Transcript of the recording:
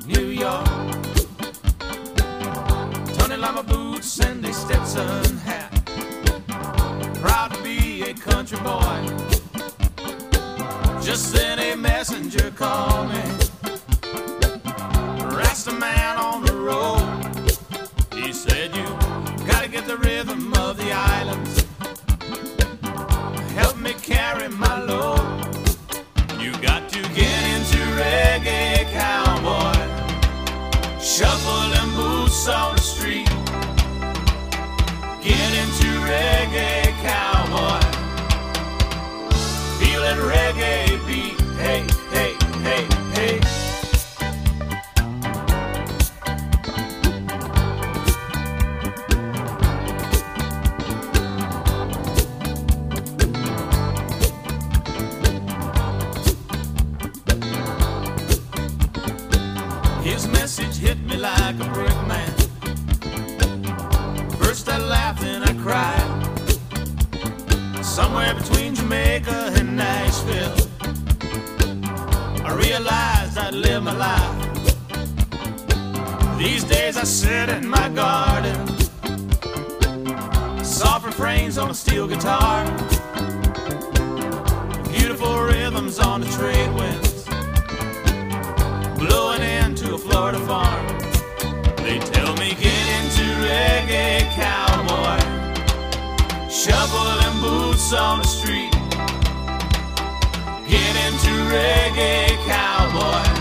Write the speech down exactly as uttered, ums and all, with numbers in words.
New York. Tony Lama boots and a Stetson hat. Proud to be a country boy. Just then a messenger called me. Rasta man on the road. He said, you gotta get the rhythm of the islands. Help me carry my load. You got to get into reggae, cowboy. Shuffling boots on the street. Get into reggae, cowboy. Feel that reggae beat. Hey, hey, hey, hey. His message hit me like a brick, man. First I laughed and I cried. Somewhere between Jamaica and Nashville, I realized I'd live my life. These days I sit in my garden, soft refrains on a steel guitar, beautiful rhythms on the trade winds, blowing into a Florida farm. They tell me get into reggae, cowboy. Shuffling boots on the street. Get into reggae, cowboy.